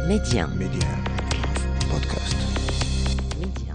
Média بودكاست. Média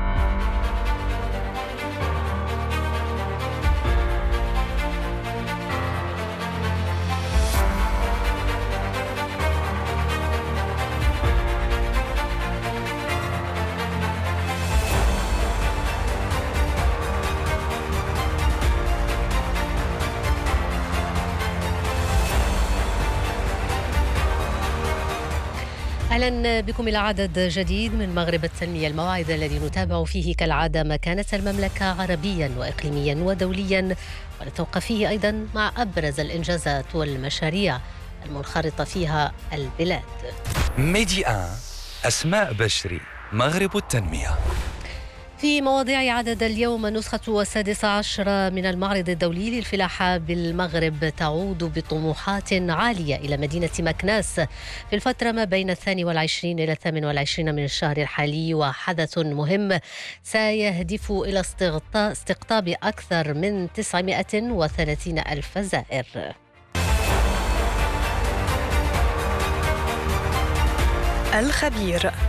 أهلا بكم إلى عدد جديد من مغرب التنمية، الموعد الذي نتابع فيه كالعادة مكانة المملكة عربيا وإقليميا ودوليا، ونتوقف فيه أيضا مع أبرز الإنجازات والمشاريع المنخرطة فيها البلاد. ميديا أسماء بشري، مغرب التنمية. في مواضيع عدد اليوم، النسخة 16 من المعرض الدولي للفلاحة بالمغرب تعود بطموحات عالية إلى مدينة مكناس في الفترة ما بين 22 إلى 28 من الشهر الحالي، وحدث مهم سيهدف إلى استقطاب أكثر من 930 ألف زائر. الخبير.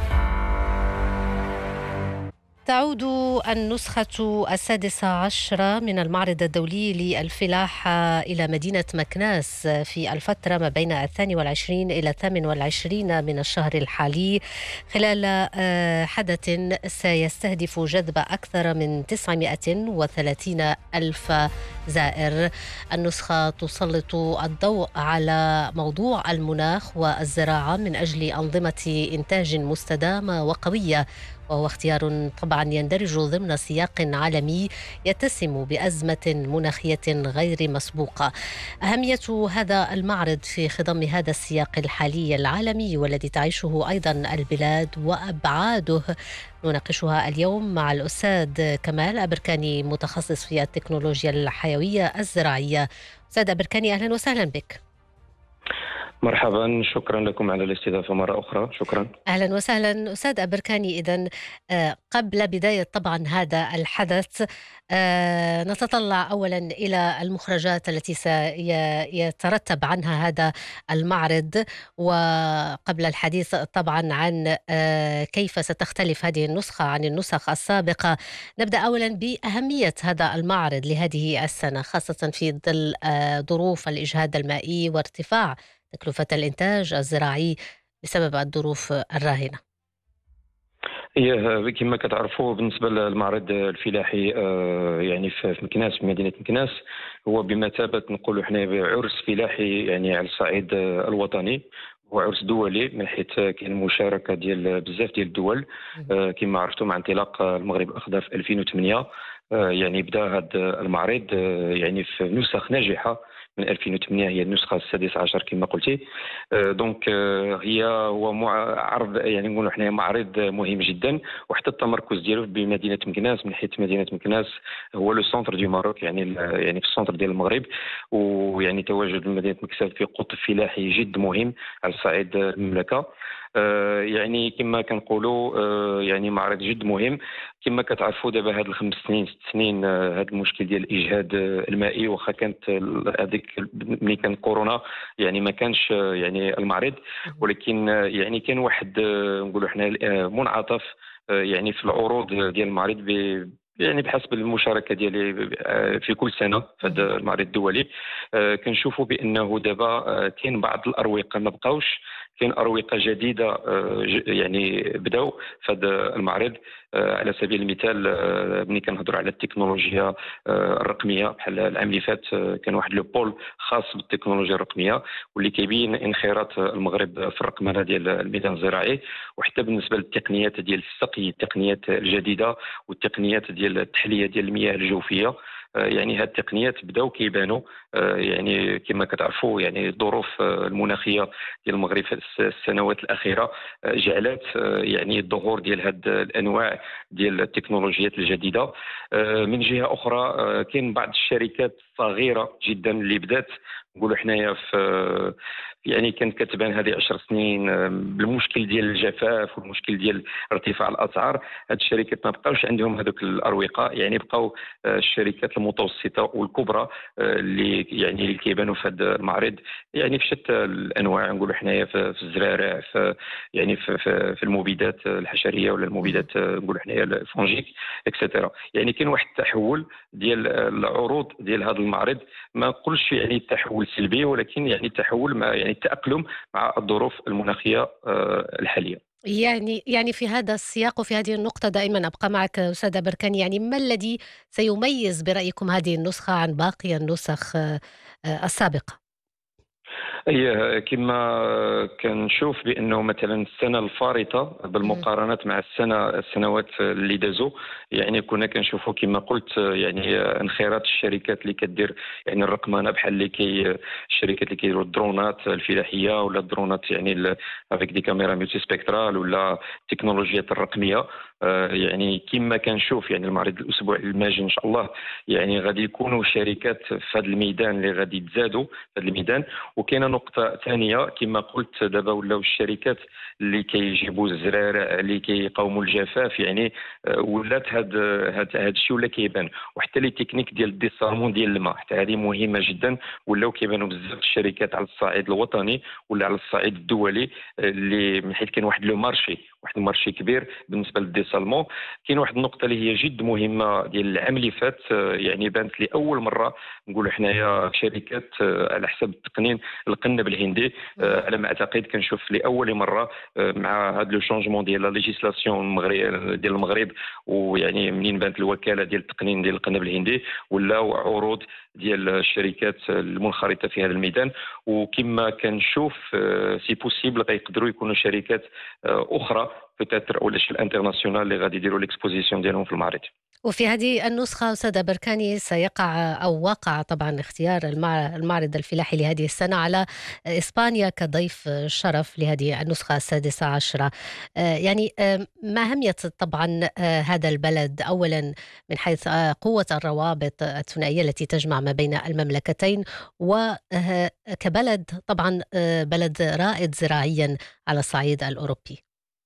تعود النسخة 16 من المعرض الدولي للفلاحة إلى مدينة مكناس في الفترة ما بين 22 إلى 28 من الشهر الحالي، خلال حدث سيستهدف جذب أكثر من 930 ألف زائر. النسخة تسلط الضوء على موضوع المناخ والزراعة من أجل أنظمة إنتاج مستدامة وقوية، وهو اختيار طبعا يندرج ضمن سياق عالمي يتسم بأزمة مناخية غير مسبوقة. أهمية هذا المعرض في خضم هذا السياق الحالي العالمي والذي تعيشه أيضا البلاد وأبعاده نناقشها اليوم مع الأستاذ كمال أبركاني، متخصص في التكنولوجيا الحيوية الزراعية. أستاذ أبركاني، أهلا وسهلا بك. مرحبا، شكرا لكم على الاستضافة مرة أخرى. شكرا. أهلا وسهلا أستاذ أبركاني. إذن قبل بداية طبعا هذا الحدث، نتطلع أولا إلى المخرجات التي سيترتب عنها هذا المعرض، وقبل الحديث طبعا عن كيف ستختلف هذه النسخة عن النسخ السابقة، نبدأ أولا بأهمية هذا المعرض لهذه السنة، خاصة في ظل ظروف الإجهاد المائي وارتفاع تكلفة الإنتاج الزراعي بسبب الظروف الراهنة. هي كما كتعرفوا بالنسبة للمعرض الفلاحي يعني في مكناس، في مدينة مكناس، هو بمثابة نقولوا حنا عرس فلاحي يعني على الصعيد الوطني، هو عرس دولي من حيث كاين مشاركة ديال بزاف ديال الدول. كما عرفتوا مع انطلاق المغرب الأخضر في 2008 يعني بدا هذا المعرض يعني في نسخ ناجحة. من 2008 هي النسخة 16 كما قلتي. دونك هو عرض يعني نقولوا حنا معرض مهم جدا، وحتى التمركز ديالو بمدينة مكناس، من حيث مدينة مكناس هو لو سونتر دو ماروك، يعني في السونتر ديال المغرب، ويعني تواجد مدينة مكناس في قطب فلاحي جد مهم على صعيد المملكة. يعني كما كنقولوا يعني معرض جد مهم. كما كتعرفوا دابا هاد الخمس سنين 6 سنين هاد المشكل ديال الاجهاد المائي، واخا كانت هذيك ملي كان كورونا يعني ما كانش يعني المعرض، ولكن يعني كان واحد نقولوا حنا منعطف يعني في العروض ديال المعرض يعني بحسب المشاركه ديالي في كل سنه في هذا المعرض الدولي. كنشوفوا بانه دابا كاين بعض الاروقه ما بقاوش، كاين اروقه جديده يعني بداو في هذا المعرض. على سبيل المثال ملي كنهضروا على التكنولوجيا الرقميه، بحال العام اللي فات كان واحد لو بول خاص بالتكنولوجيا الرقميه، واللي كيبين انخراط المغرب في الرقمنه ديال الميدان الزراعي. وحتى بالنسبه للتقنيات ديال السقي، التقنيات الجديده والتقنيات ديال التحليه ديال المياه الجوفيه، يعني هاد التقنيات بداو كيبانوا. يعني كما كتعرفوا يعني الظروف المناخيه ديال المغرب في السنوات الاخيره جعلت يعني الظهور ديال هاد الانواع ديال التكنولوجيات الجديده. من جهه اخرى كاين بعض الشركات صغيره جدا اللي بدات نقولوا حنايا في يعني كانت كتبان هذه 10 سنين بالمشكل ديال الجفاف والمشكل ديال ارتفاع الاسعار. هذه الشركات ما بقاوش عندهم هذوك الاروقه، يعني بقاو الشركات المتوسطه والكبرى اللي كيبانوا في هذا المعرض، يعني في شتى الانواع. نقولوا حنايا في الزرارع، في المبيدات الحشريه ولا المبيدات نقولوا حنايا الفونجيك اكسترا. يعني كاين واحد التحول ديال العروض ديال هذا المعرض، ما نقولش يعني تحول سلبي، ولكن يعني تحول مع يعني التاقلم مع الظروف المناخيه الحاليه. يعني في هذا السياق وفي هذه النقطة دائما أبقى معك أستاذ بركاني، يعني ما الذي سيميز برأيكم هذه النسخة عن باقي النسخ السابقة؟ هي كما كنشوف بانه مثلا السنه الفارطه مم. بالمقارنه مع السنوات اللي دازوا، يعني كنا كنشوفوا كما قلت يعني انخراط الشركات اللي كدير يعني الرقمنه، بحال الشركات اللي كيديروا الدرونات الفلاحيه ولا الدرونات يعني افيك دي كاميرا ملتي سبيكترال ولا التكنولوجيات الرقميه. يعني كما كنشوف يعني المعرض الاسبوع الماجي ان شاء الله يعني غادي يكونوا شركات في هذا الميدان اللي غادي يتزادوا في هذا الميدان. وكاينه نقطه ثانيه كما قلت، دابا ولاو الشركات اللي كيجيبوا الزرارع اللي كيقاوموا الجفاف، يعني ولات هذا الشيء ولا كيبان. وحتى لي تكنيك ديال الديسالمون ديال الماء حتى هذه مهمه جدا، ولاو كيبانوا بزاف الشركات على الصعيد الوطني ولا على الصعيد الدولي، اللي من حيث كاين واحد لو مارشي، واحد المارشي كبير بالنسبه للديسالمون. كاين واحد النقطه اللي هي جد مهمه ديال العام اللي فات، يعني بانت لاول مره نقولوا حنايا شركات على حسب التقنين القنب الهندي. على ما اعتقد كنشوف لاول مره مع هذا لو شونجمون ديال لا ليجيسلاسيون ديال المغرب، ويعني منين بانت الوكاله ديال التقنين ديال القنب الهندي، ولاو عروض ديال الشركات المنخرطه في هذا الميدان. وكما كنشوف سي بوسيبل غيقدروا يكونوا شركات اخرى بتاتر اولاش الانترناسيونال اللي غادي يديروا ليكسبوزيسيون ديالهم في المعرض. وفي هذه النسخة أستاذ بركاني سيقع أو وقع طبعا اختيار المعرض الفلاحي لهذه السنة على إسبانيا كضيف شرف لهذه النسخة السادسة عشرة. يعني ما أهمية طبعا هذا البلد أولا من حيث قوة الروابط الثنائية التي تجمع ما بين المملكتين، وكبلد طبعا بلد رائد زراعيا على الصعيد الأوروبي؟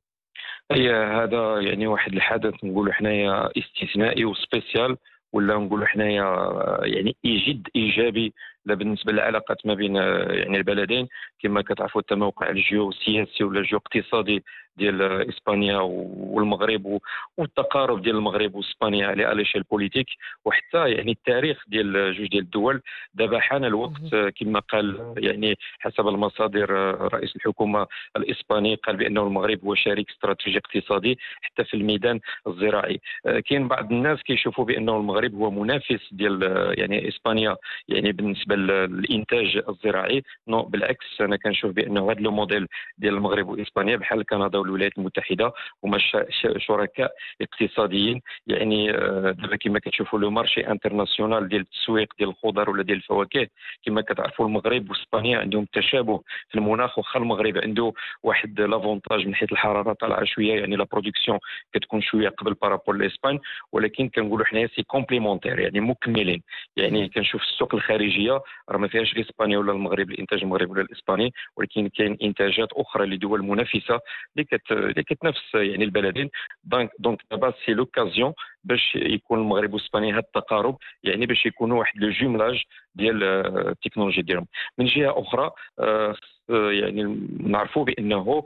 هي هذا يعني واحد الحدث نقولوا حنايا استثنائي وسبيسيال، ولا نقولوا حنايا يعني جد ايجابي بالنسبه للعلاقات ما بين يعني البلدين. كما كتعرفوا التموقع الجيوسياسي ولا الجيواقتصادي ديال اسبانيا والمغرب، والتقارب ديال المغرب واسبانيا على اليشيل بوليتيك، وحتى يعني التاريخ ديال جوج ديال الدول. دابا حان الوقت كما قال يعني حسب المصادر رئيس الحكومه الاسباني قال بانه المغرب هو شريك استراتيجي اقتصادي حتى في الميدان الزراعي. كاين بعض الناس كيشوفوا بانه المغرب هو منافس ديال يعني اسبانيا يعني بالنسبه للانتاج الزراعي. نو بالعكس، انا كنشوف بانه هذا لو موديل ديال المغرب واسبانيا بحال كندا والولايات المتحده هما شركاء اقتصاديين. يعني دابا كما كتشوفوا لو مارشي انترناسيونال ديال التسويق ديال الخضر ولا ديال الفواكه، كما كتعرفوا المغرب واسبانيا عندهم تشابه في المناخ، واخا المغرب عنده واحد لافونتاج من حيث الحراره طالعه شويه، يعني لا برودكسيون كتكون شويه قبل بارابول لاسبان، ولكن كنقولوا حنايا سي كومبليمونتير يعني مكملين. يعني كنشوف السوق الخارجيه راه ما فيهاش غير اسبانيا ولا المغرب، الانتاج المغربي ولا الاسباني، ولكن كاين انتاجات اخرى لدول منافسه اللي كتنافس يعني البلدين. دونك دابا سي لوكازيون باش يكون المغرب واسبانيا هذا التقارب، يعني باش يكونوا واحد لو جوملاج ديال التكنولوجيا ديالهم. من جهه اخرى يعني نعرفوا بانه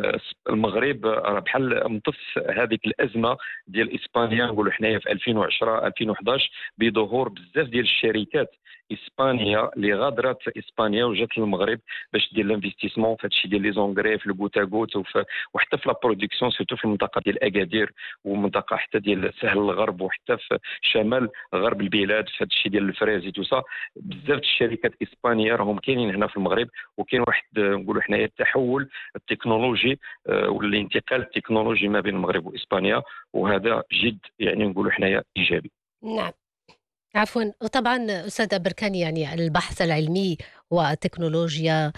المغرب راه بحال امتص هذيك الازمه ديال اسبانيا نقولوا حنايا في 2010 2011 بظهور بزاف ديال الشركات اسبانيا اللي غادرت اسبانيا وجات للمغرب باش دير الانفستيسمون في هادشي ديال لي زونغري في البوتاغوت وحتى في لا برودكسيون سيرتو في المنطقه ديال اكادير ومنطقه حتى ديال سهل الغرب وحتى في شمال غرب البلاد في هادشي ديال الفريزي توسا. بزاف الشركات اسبانيه راهم كاينين هنا في المغرب، وكاين واحد نقولوا حنايا التحول التكنولوجي والانتقال التكنولوجي ما بين المغرب واسبانيا، وهذا جد يعني نقولوا حنايا ايجابي. نعم. عفوا. وطبعا أستاذ بركاني، يعني البحث العلمي والتكنولوجيا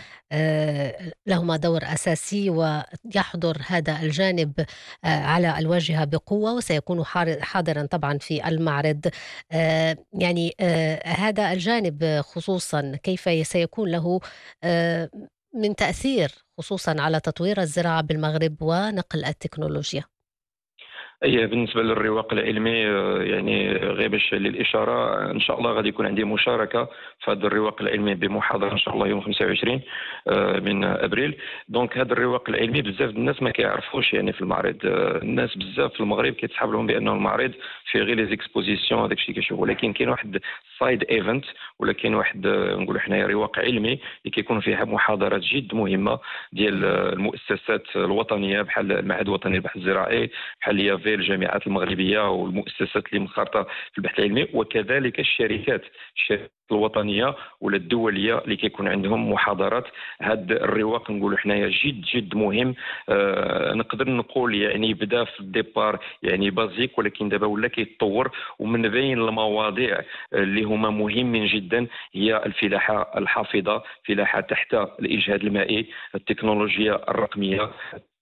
لهما دور أساسي، ويحضر هذا الجانب على الواجهة بقوة، وسيكون حاضرا طبعا في المعرض. يعني هذا الجانب خصوصا كيف سيكون له آه، من تأثير، خصوصا على تطوير الزراعة بالمغرب ونقل التكنولوجيا. أي بالنسبة للرواق العلمي يعني غير باش للإشارة إن شاء الله غادي يكون عندي مشاركة في هذا الرواق العلمي بمحاضرة إن شاء الله يوم 25 من أبريل. دونك هذا الرواق العلمي بزاف الناس ما كيعرفوش يعني في المعرض. الناس بزاف في المغرب كيتسحب لهم بأنه المعرض فيه غير لي زيكسبوزيسيون هذاك الشيء كيشوفوا، ولكن كاين واحد سايد ايفنت، ولا كاين واحد نقولوا حنايا رواق علمي اللي كيكون فيها محاضرات جد مهمة ديال المؤسسات الوطنية بحال المعهد الوطني للبحث الزراعي، بحال يافي الجامعات المغربيه والمؤسسات اللي منخرطه في البحث العلمي، وكذلك الشركات الوطنيه ولا الدوليه اللي كيكون عندهم محاضرات. هذا الرواق نقولوا حنايا جد جد مهم. نقدر نقول يعني بدا في الديبار يعني بازيك، ولكن دابا ولا كيتطور، ومن بين المواضيع اللي هما مهمين جدا هي الفلاحه الحافظه، فلاحه تحت الاجهاد المائي، التكنولوجيا الرقميه.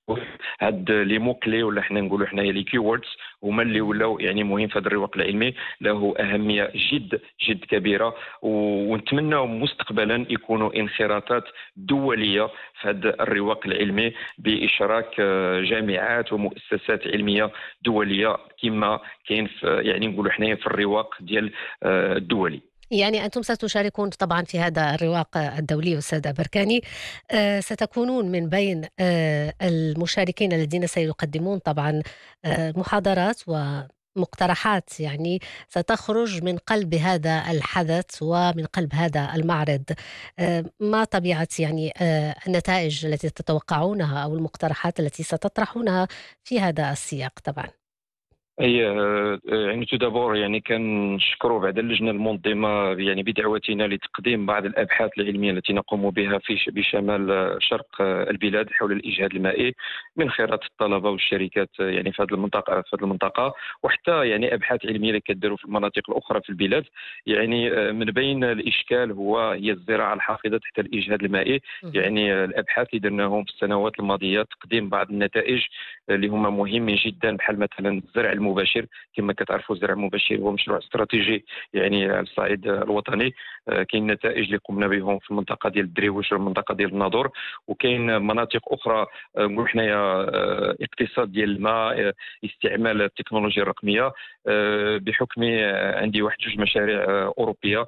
هاد لي مو كلي ولا حنا نقولوا حنايا لي كيوردز هما اللي ولاو يعني مهم في هذا الرواق العلمي، له اهميه جد جد كبيره، ونتمنى مستقبلا يكونوا انخراطات دوليه في هذا الرواق العلمي باشراك جامعات ومؤسسات علميه دوليه كما كاين في يعني نقولوا حنايا في الرواق ديال الدولي. يعني أنتم ستشاركون طبعا في هذا الرواق الدولي أستاذ بركاني. ستكونون من بين المشاركين الذين سيقدمون طبعا محاضرات ومقترحات، يعني ستخرج من قلب هذا الحدث ومن قلب هذا المعرض. ما طبيعة يعني النتائج التي تتوقعونها أو المقترحات التي ستطرحونها في هذا السياق طبعا؟ اي يعني تو دابور يعني كنشكروا بعد اللجنه المنظمه يعني بدعوتنا لتقديم بعض الابحاث العلميه التي نقوم بها في بشمال شرق البلاد حول الاجهاد المائي من خيرات الطلبه والشركات يعني في هذه المنطقه وحتى يعني ابحاث علميه اللي كديروا في المناطق الاخرى في البلاد. يعني من بين الاشكال هي الزراعه الحافظه تحت الاجهاد المائي. يعني الابحاث اللي درناهم في السنوات الماضيه تقديم بعض النتائج اللي هما مهمين جدا، بحال مثلا الزرع المباشر. كما كتعرفوا الزرع المباشر هو مشروع استراتيجي يعني على الصعيد الوطني. كاين نتائج اللي قمنا بهم في المنطقه ديال الدريوش والمنطقه ديال الناظور، وكاين مناطق اخرى نقول حنايا اقتصاد ديال الماء، استعمال التكنولوجيا الرقميه. بحكم عندي واحد جوج مشاريع اوروبيه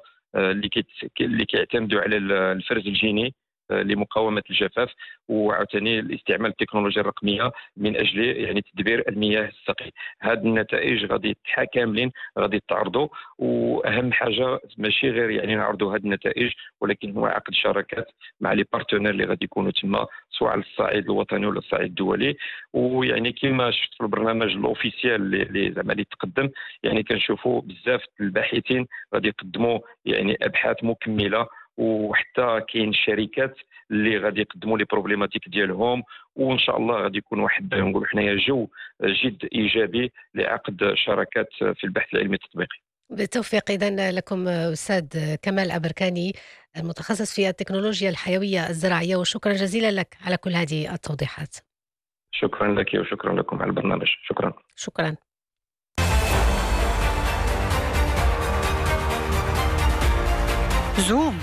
اللي كيعتمدوا على الفرز الجيني لمقاومه الجفاف، وعاوتاني الاستعمال التكنولوجيا الرقميه من اجل يعني تدبير المياه السقي. هذه النتائج غادي كاملين غادي تعرضوا، واهم حاجه ماشي غير يعني نعرضوا هذه النتائج، ولكن هو عقد شراكات مع لي بارتنير اللي غادي يكونوا تما سواء على الصعيد الوطني ولا الصعيد الدولي. ويعني كما شفت في البرنامج الاوفيسيال اللي زعما اللي تقدم، يعني كنشوفوا بزاف الباحثين غادي يقدموا يعني ابحاث مكمله، وحتى كاين شركات اللي غادي يقدموا لي بروبليماتيك ديالهم. وان شاء الله غادي يكون واحد نقولوا حنايا جو جد ايجابي لعقد شراكات في البحث العلمي التطبيقي. بالتوفيق إذن لكم أستاذ كمال أبركاني، المتخصص في التكنولوجيا الحيوية الزراعية، وشكرا جزيلا لك على كل هذه التوضيحات. شكرا لك وشكرا لكم على البرنامج. شكرا. شكرا. زوم.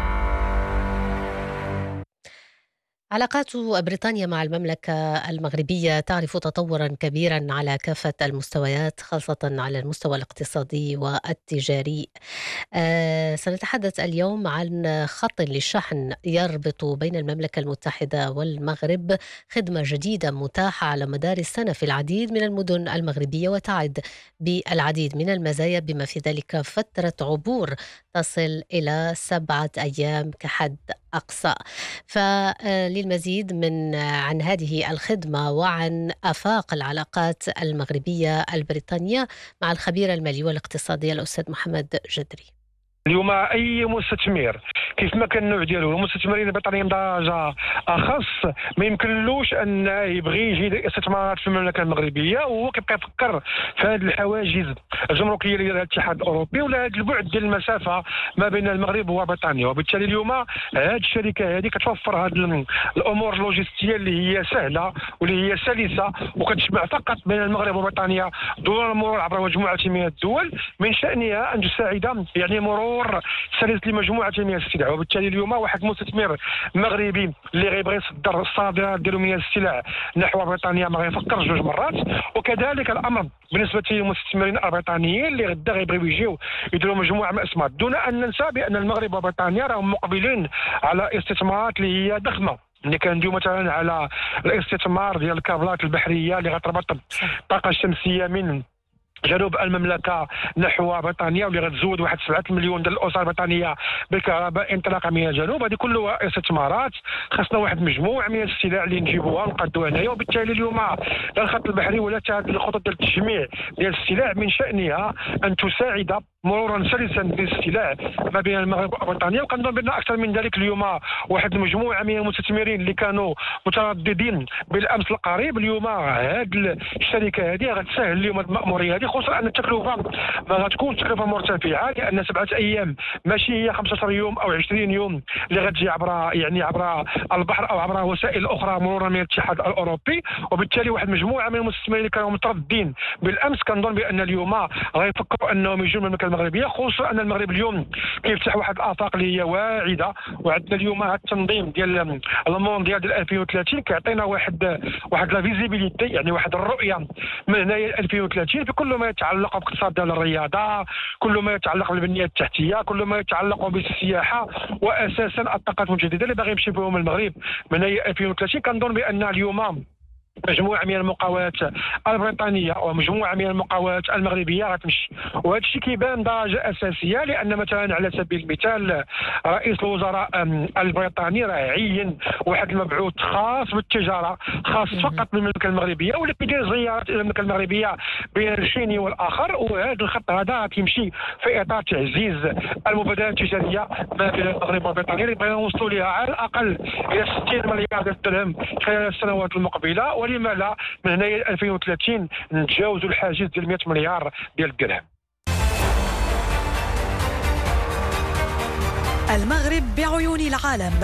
علاقات بريطانيا مع المملكة المغربية تعرف تطورا كبيرا على كافة المستويات، خاصة على المستوى الاقتصادي والتجاري. سنتحدث اليوم عن خط للشحن يربط بين المملكة المتحدة والمغرب، خدمة جديدة متاحة على مدار السنة في العديد من المدن المغربية، وتعد بالعديد من المزايا بما في ذلك فترة عبور تصل إلى 7 أيام كحد أقصى. فللمزيد عن هذه الخدمة وعن آفاق العلاقات المغربية البريطانية مع الخبير المالي والاقتصادي الأستاذ محمد جدري. اليوم اي مستثمر كيف ما كان النوع ديالو المستثمرين البريطانيين بدرجه اخص ما يمكنلوش ان يبغي يجي الاستثمارات في المملكه المغربيه وهو كيبقى يفكر في هذه الحواجز الجمركيه اللي ديال الاتحاد الاوروبي ولا هذا البعد ديال المسافه ما بين المغرب وبريطانيا. وبالتالي اليوم هذه الشركه هذه كتوفر هذه الامور اللوجستيه اللي هي سهله واللي هي سلسه وكتجمع فقط بين المغرب وبريطانيا دول المرور عبر مجموعه من الدول من شانها ان تساعد يعني مرور سلس لمجموعه من السلع. وبالتالي اليوم واحد مستثمر مغربي اللي غيبغي يصدر الصادرات ديالو من السلع نحو بريطانيا ما غيفكر جوج مرات. وكذلك الامر بالنسبه للمستثمرين البريطانيين اللي غدا غيبغيو يجيو يديروا مجموعه من الاسمار، دون ان ننسى بان المغرب وبريطانيا راهم مقبلين على استثمارات اللي هي ضخمه. اللي كندويو مثلا على الاستثمار ديال الكابلات البحريه اللي غتربط الطاقه الشمسيه من جنوب المملكه نحو بريطانيا واللي غتزود واحد 7 مليون ديال الاسر البريطانيه بالكهرباء انطلاقا من الجنوب. هذه كلها استثمارات خاصنا واحد مجموعه من السلع اللي نجيبوها ونقدوها هنايا. وبالتالي اليوم لا الخط البحري ولا حتى هذه الخطط ديال التجميع ديال السلع من شانها ان تساعد مرورا سلسا للسلع ما بين المغرب وبريطانيا. وكنظن بان اكثر من ذلك اليوم واحد المجموعه من المستثمرين اللي كانوا مترددين بالامس القريب اليوم هذه الشركه هذه غتسهل لهم المأموريه هذه، خصوصا ان التكلفه ما غتكون تكلفه مرتفعه لان 7 ايام ماشي هي 15 يوم او 20 يوم اللي غتجي عبر البحر او عبر وسائل اخرى مرورا من الاتحاد الاوروبي. وبالتالي واحد مجموعه من المستثمرين اللي كانوا مترددين بالامس كنظن بان اليوم غيفكروا انهم يجوا من المملكه المغربيه، خصوصا ان المغرب اليوم كيفتح واحد الافاق اللي هي واعده. وعندنا اليوم هذا التنظيم ديال المونديال ديال 2030 كيعطينا واحد لا فيزيبيليتي، يعني واحد الرؤيه من هنايا 2030 في كل ما يتعلق باقتصاد ديال الرياضه، كل ما يتعلق بالبنيه التحتيه، كل ما يتعلق بالسياحه واساسا الطاقات المتجدده اللي باغي يمشي بهم المغرب من هنايا 2030. كنظن بان اليوم مجموعه من المقاولات البريطانيه ومجموعه من المقاولات المغربيه غتمشي. وهذا الشيء كيبان درجه اساسيه لان مثلا على سبيل المثال رئيس الوزراء البريطاني راه عين واحد المبعوث خاص بالتجاره خاص فقط بالمملكه المغربيه واللي كيدير زيارات الى المملكه المغربيه بين الشيني والاخر. وهذا الخط هذا كيمشي في اطار تعزيز المبادرات التجاريه ما بين المغرب وبريطانيا اللي بغينا نوصلوا لها على الاقل الى 60 مليار درهم خلال السنوات المقبله. ولما لا من هنايا 2030 نتجاوزوا الحاجز ديال 100 مليار ديال الدرهم. المغرب بعيون العالم.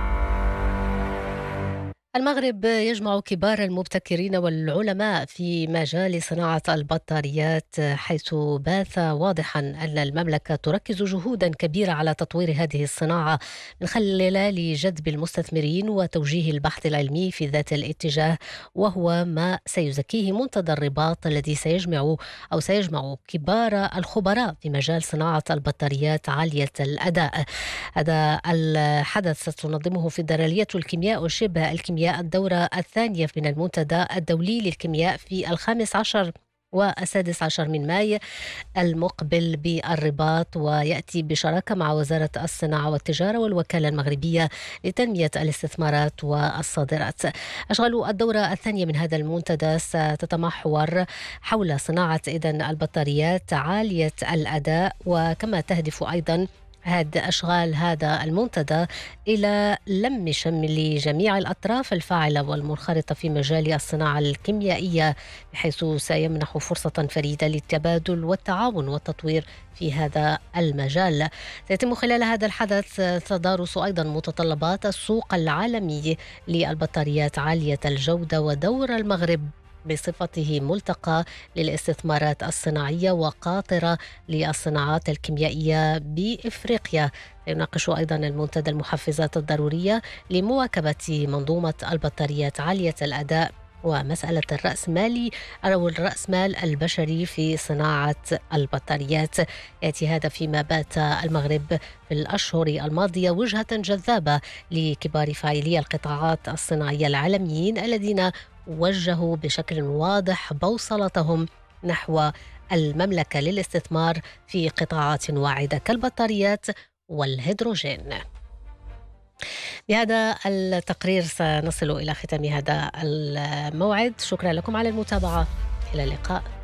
المغرب يجمع كبار المبتكرين والعلماء في مجال صناعة البطاريات، حيث بات واضحا أن المملكة تركز جهودا كبيرة على تطوير هذه الصناعة من خلال جذب المستثمرين وتوجيه البحث العلمي في ذات الاتجاه، وهو ما سيزكيه منتدى الرباط الذي سيجمع كبار الخبراء في مجال صناعة البطاريات عالية الأداء. هذا الحدث ستنظمه فيدرالية الكيمياء وشبه الكيمياء الدورة الثانية من المنتدى الدولي للكيمياء في 15 و16 من ماي المقبل بالرباط، ويأتي بشراكة مع وزارة الصناعة والتجارة والوكالة المغربية لتنمية الاستثمارات والصادرات. أشغال الدورة الثانية من هذا المنتدى ستتمحور حول صناعة البطاريات عالية الأداء، وكما تهدف أيضا أشغال هذا المنتدى إلى لم شمل جميع الأطراف الفاعلة والمنخرطة في مجال الصناعة الكيميائية، بحيث سيمنح فرصة فريدة للتبادل والتعاون والتطوير في هذا المجال. سيتم خلال هذا الحدث تدارس أيضا متطلبات السوق العالمي للبطاريات عالية الجودة ودور المغرب بصفته ملتقى للاستثمارات الصناعية وقاطرة للصناعات الكيميائية بإفريقيا. يناقش أيضا المنتدى المحفزات الضرورية لمواكبة منظومة البطاريات عالية الأداء ومسألة الرأسمال البشري في صناعة البطاريات. يأتي هذا فيما بات المغرب في الأشهر الماضية وجهة جذابة لكبار فاعلي القطاعات الصناعية العالميين الذين وجهوا بشكل واضح بوصلتهم نحو المملكة للاستثمار في قطاعات واعدة كالبطاريات والهيدروجين. بهذا التقرير سنصل إلى ختام هذا الموعد. شكرا لكم على المتابعة، إلى اللقاء.